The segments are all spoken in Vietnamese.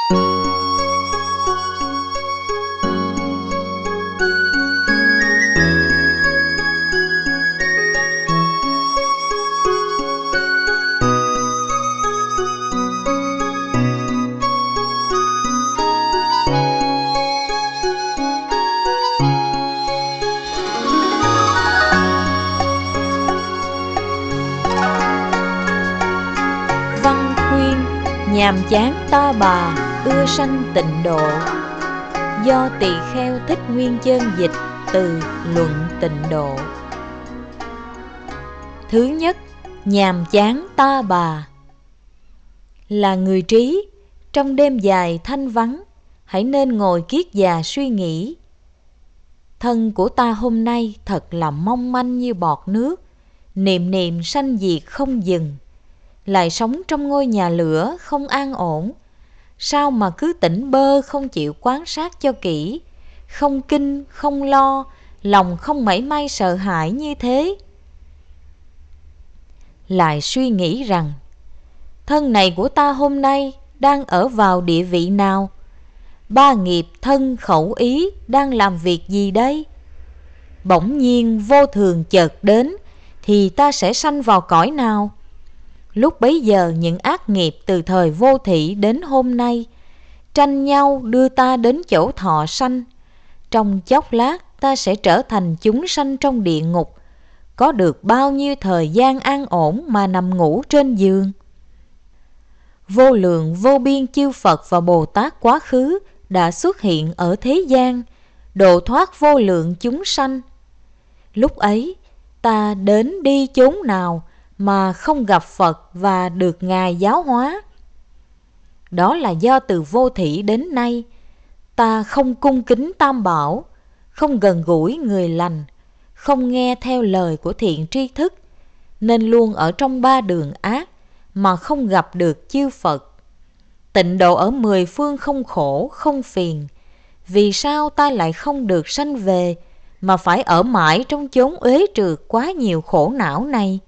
Văn khuyên: nhàm chán ta bà, ưa sanh tịnh độ. Do Tỳ Kheo Thích Nguyên Chơn dịch từ Luận Tịnh Độ. Thứ nhất, nhàm chán ta bà. Là người trí, trong đêm dài thanh vắng, hãy nên ngồi kiết già suy nghĩ. Thân của ta hôm nay thật là mong manh như bọt nước, niệm niệm sanh diệt không dừng. Lại sống trong ngôi nhà lửa không an ổn, sao mà cứ tỉnh bơ không chịu quan sát cho kỹ, không kinh, không lo, lòng không mảy may sợ hãi như thế. Lại suy nghĩ rằng, thân này của ta hôm nay đang ở vào địa vị nào? Ba nghiệp thân khẩu ý đang làm việc gì đây? Bỗng nhiên vô thường chợt đến, thì ta sẽ sanh vào cõi nào? Lúc bấy giờ những ác nghiệp từ thời vô thỉ đến hôm nay tranh nhau đưa ta đến chỗ thọ sanh. Trong chốc lát ta sẽ trở thành chúng sanh trong địa ngục, có được bao nhiêu thời gian an ổn mà nằm ngủ trên giường. Vô lượng vô biên chư Phật và Bồ Tát quá khứ đã xuất hiện ở thế gian, độ thoát vô lượng chúng sanh. Lúc ấy ta đến đi chốn nào mà không gặp Phật và được Ngài giáo hóa? Đó là do từ vô thỉ đến nay ta không cung kính Tam Bảo, không gần gũi người lành, không nghe theo lời của thiện tri thức, nên luôn ở trong ba đường ác mà không gặp được chư Phật. Tịnh độ ở mười phương không khổ, không phiền. Vì sao ta lại không được sanh về, mà phải ở mãi trong chốn uế trượt quá nhiều khổ não này?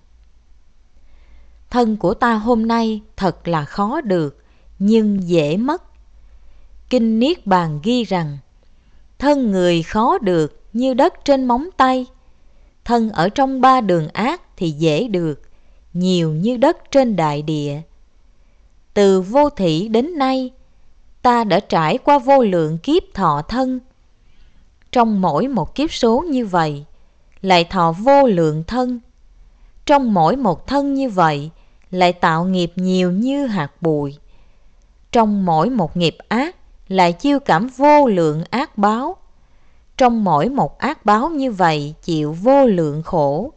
Thân của ta hôm nay thật là khó được, nhưng dễ mất. Kinh Niết Bàn ghi rằng, thân người khó được như đất trên móng tay. Thân ở trong ba đường ác thì dễ được, nhiều như đất trên đại địa. Từ vô thỉ đến nay, ta đã trải qua vô lượng kiếp thọ thân. Trong mỗi một kiếp số như vậy, lại thọ vô lượng thân. Trong mỗi một thân như vậy, lại tạo nghiệp nhiều như hạt bụi. Trong mỗi một nghiệp ác, lại chiêu cảm vô lượng ác báo. Trong mỗi một ác báo như vậy, chịu vô lượng khổ.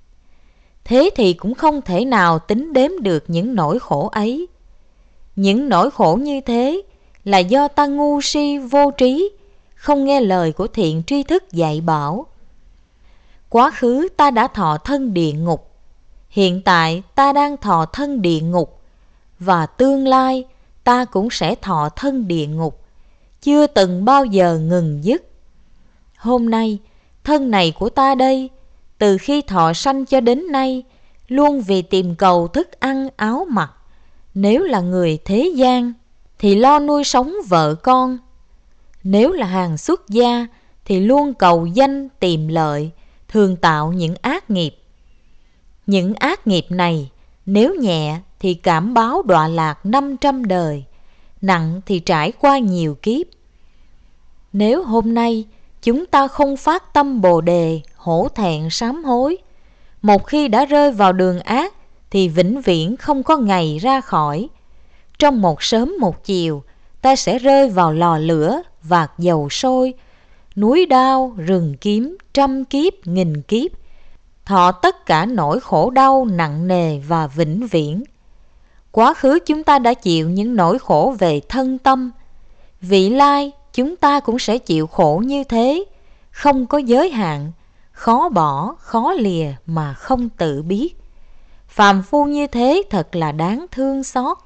Thế thì cũng không thể nào tính đếm được những nỗi khổ ấy. Những nỗi khổ như thế là do ta ngu si vô trí, không nghe lời của thiện tri thức dạy bảo. Quá khứ ta đã thọ thân địa ngục, hiện tại ta đang thọ thân địa ngục, và tương lai ta cũng sẽ thọ thân địa ngục, chưa từng bao giờ ngừng dứt. Hôm nay, thân này của ta đây, từ khi thọ sanh cho đến nay, luôn vì tìm cầu thức ăn áo mặc. Nếu là người thế gian, thì lo nuôi sống vợ con. Nếu là hàng xuất gia, thì luôn cầu danh tìm lợi, thường tạo những ác nghiệp. Những ác nghiệp này, nếu nhẹ thì cảm báo đọa lạc 500 đời, nặng thì trải qua nhiều kiếp. Nếu hôm nay chúng ta không phát tâm Bồ Đề, hổ thẹn sám hối, một khi đã rơi vào đường ác thì vĩnh viễn không có ngày ra khỏi. Trong một sớm một chiều, ta sẽ rơi vào lò lửa, vạc dầu sôi, núi đao, rừng kiếm, trăm kiếp, nghìn kiếp, thọ tất cả nỗi khổ đau nặng nề và vĩnh viễn. Quá khứ chúng ta đã chịu những nỗi khổ về thân tâm, vị lai chúng ta cũng sẽ chịu khổ như thế, không có giới hạn, khó bỏ, khó lìa mà không tự biết. Phàm phu như thế thật là đáng thương xót.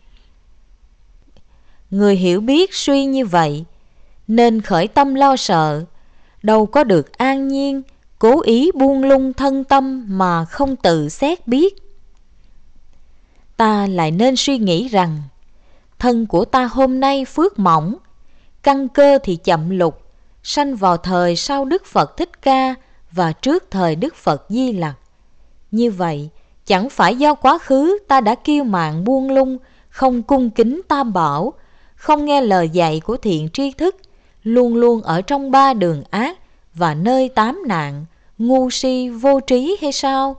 Người hiểu biết suy như vậy, nên khởi tâm lo sợ, đâu có được an nhiên, cố ý buông lung thân tâm mà không tự xét biết. Ta lại nên suy nghĩ rằng, thân của ta hôm nay phước mỏng, căn cơ thì chậm lục, sanh vào thời sau Đức Phật Thích Ca và trước thời Đức Phật Di Lặc. Như vậy, chẳng phải do quá khứ ta đã kiêu mạn buông lung, không cung kính Tam Bảo, không nghe lời dạy của thiện tri thức, luôn luôn ở trong ba đường ác và nơi tám nạn, ngu si vô trí hay sao?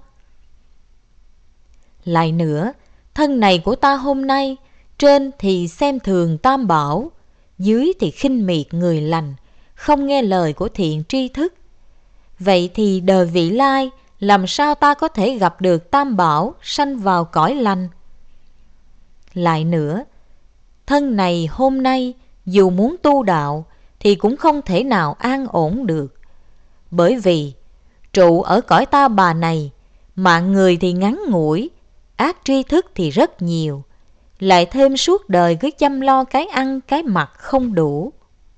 Lại nữa, thân này của ta hôm nay, trên thì xem thường Tam Bảo, dưới thì khinh miệt người lành, không nghe lời của thiện tri thức. Vậy thì đời vị lai, làm sao ta có thể gặp được Tam Bảo, sanh vào cõi lành? Lại nữa, thân này hôm nay dù muốn tu đạo thì cũng không thể nào an ổn được. Bởi vì trụ ở cõi ta bà này, mạng người thì ngắn ngủi, ác tri thức thì rất nhiều, lại thêm suốt đời cứ chăm lo cái ăn cái mặc không đủ.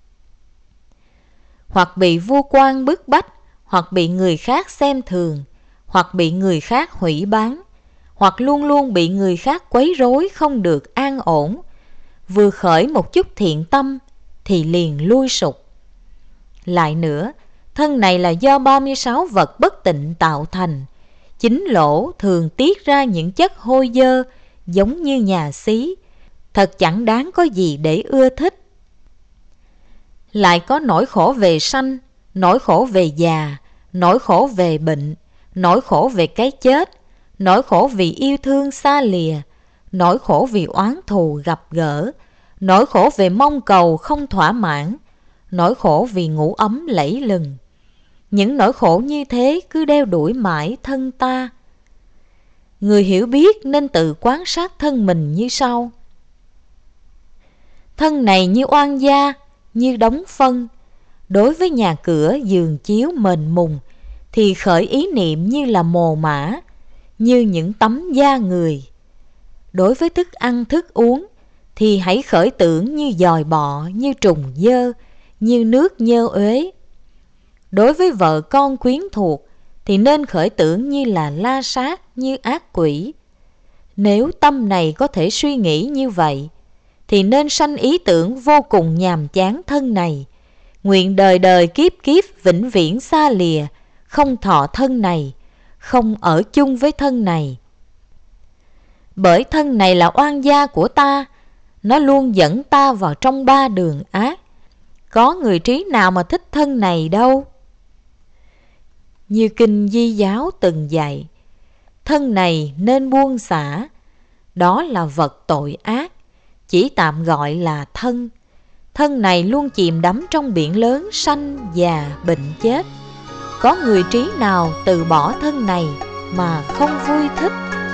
Hoặc bị vua quan bức bách, hoặc bị người khác xem thường, hoặc bị người khác hủy bán, hoặc luôn luôn bị người khác quấy rối không được an ổn. Vừa khởi một chút thiện tâm thì liền lui sụp. Lại nữa, thân này là do 36 vật bất tịnh tạo thành. Chính lỗ thường tiết ra những chất hôi dơ giống như nhà xí, thật chẳng đáng có gì để ưa thích. Lại có nỗi khổ về sanh, nỗi khổ về già, nỗi khổ về bệnh, nỗi khổ về cái chết, nỗi khổ vì yêu thương xa lìa, nỗi khổ vì oán thù gặp gỡ, nỗi khổ về mong cầu không thỏa mãn, nỗi khổ vì ngủ ấm lẫy lừng. Những nỗi khổ như thế cứ đeo đuổi mãi thân ta. Người hiểu biết nên tự quan sát thân mình như sau. Thân này như oan gia, như đống phân. Đối với nhà cửa giường chiếu mền mùng thì khởi ý niệm như là mồ mả, như những tấm da người. Đối với thức ăn thức uống thì hãy khởi tưởng như dòi bọ, như trùng dơ, như nước nhơ uế. Đối với vợ con quyến thuộc thì nên khởi tưởng như là la sát, như ác quỷ. Nếu tâm này có thể suy nghĩ như vậy thì nên sanh ý tưởng vô cùng nhàm chán thân này, nguyện đời đời kiếp kiếp vĩnh viễn xa lìa, không thọ thân này, không ở chung với thân này. Bởi thân này là oan gia của ta, nó luôn dẫn ta vào trong ba đường ác. Có người trí nào mà thích thân này đâu. Như kinh Di Giáo từng dạy, thân này nên buông xả, đó là vật tội ác, chỉ tạm gọi là thân. Thân này luôn chìm đắm trong biển lớn sanh già bệnh chết. Có người trí nào từ bỏ thân này mà không vui thích.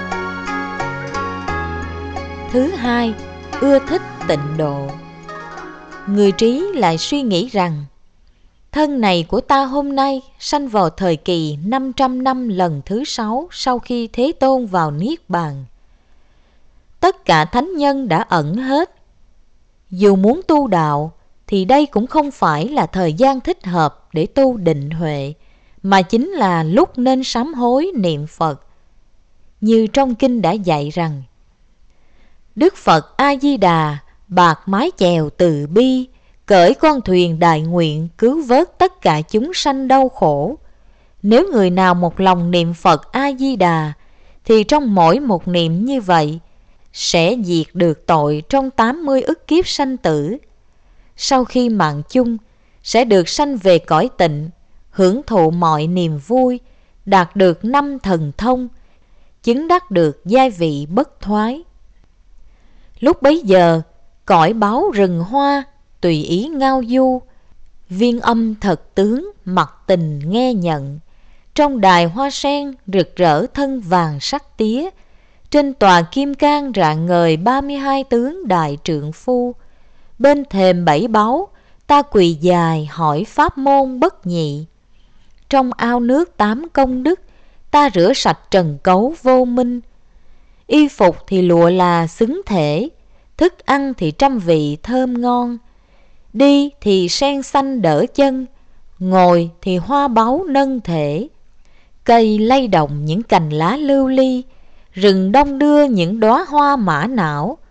Thứ hai, ưa thích tịnh độ. Người trí lại suy nghĩ rằng thân này của ta hôm nay sanh vào thời kỳ 500 năm lần thứ 6 sau khi Thế Tôn vào Niết Bàn. Tất cả thánh nhân đã ẩn hết. Dù muốn tu đạo thì đây cũng không phải là thời gian thích hợp để tu định huệ, mà chính là lúc nên sám hối niệm Phật. Như trong kinh đã dạy rằng, Đức Phật A-di-đà bạc mái chèo từ bi, cởi con thuyền đại nguyện cứu vớt tất cả chúng sanh đau khổ. Nếu người nào một lòng niệm Phật A-di-đà thì trong mỗi một niệm như vậy sẽ diệt được tội trong 80 ức kiếp sanh tử. Sau khi mạng chung sẽ được sanh về cõi tịnh, hưởng thụ mọi niềm vui, đạt được 5 thần thông, chứng đắc được giai vị bất thoái. Lúc bấy giờ, cõi báu rừng hoa tùy ý ngao du, viên âm thật tướng mặc tình nghe nhận. Trong đài hoa sen rực rỡ thân vàng sắc tía, trên tòa kim cang rạng ngời 32 tướng đại trượng phu. Bên thềm bảy báu ta quỳ dài hỏi pháp môn bất nhị. Trong ao nước 8 công đức ta rửa sạch trần cấu vô minh. Y phục thì lụa là xứng thể, thức ăn thì trăm vị thơm ngon. Đi thì sen xanh đỡ chân, ngồi thì hoa báu nâng thể. Cây lay động những cành lá lưu ly, rừng đông đưa những đóa hoa mã não.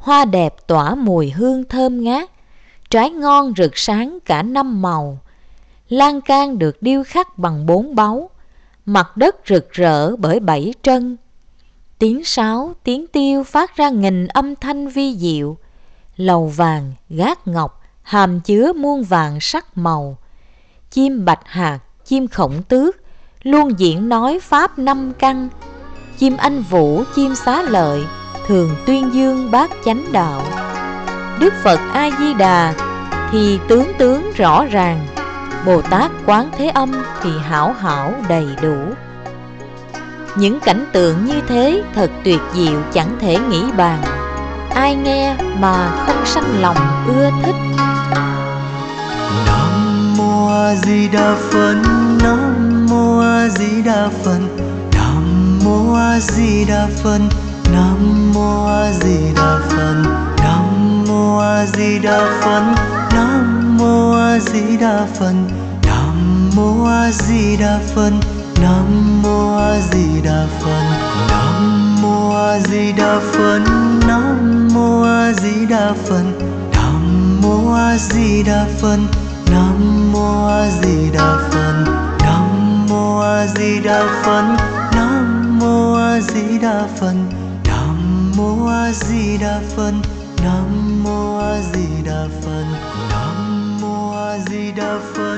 Hoa đẹp tỏa mùi hương thơm ngát, trái ngon rực sáng cả năm màu. Lan can được điêu khắc bằng 4 báu, mặt đất rực rỡ bởi 7 trân. Tiếng sáo, tiếng tiêu phát ra nghìn âm thanh vi diệu. Lầu vàng, gác ngọc, hàm chứa muôn vàng sắc màu. Chim bạch hạc, chim khổng tước, luôn diễn nói pháp 5 căn. Chim anh vũ, chim xá lợi, thường tuyên dương bát chánh đạo. Đức Phật A-di-đà thì tướng tướng rõ ràng, Bồ Tát Quán Thế Âm thì hảo hảo đầy đủ. Những cảnh tượng như thế thật tuyệt diệu chẳng thể nghĩ bàn. Ai nghe mà không sanh lòng ưa thích. Nam Mô A Di Đà Phật, Nam Mô A Di Đà Phật, Nam Mô A Di Đà Phật, Nam Mô A Di Đà Phật, Nam Mô A Di Đà Phật, Nam Mô A Di Đà Phật, Nam Mô A Di Đà Phật, Nam Mô A Di Đà Phật, Nam Mô A Di Đà Phật, Nam Mô A Di Đà Phật, Nam Mô A Di Đà Phật, Nam Mô A Di Đà Phật, Nam Mô A Di Đà Phật, Nam Mô A Di Đà Phật, Nam Mô A Di Đà Phật, Nam Mô A Di Đà Phật, Nam Mô A Di Đà Phật.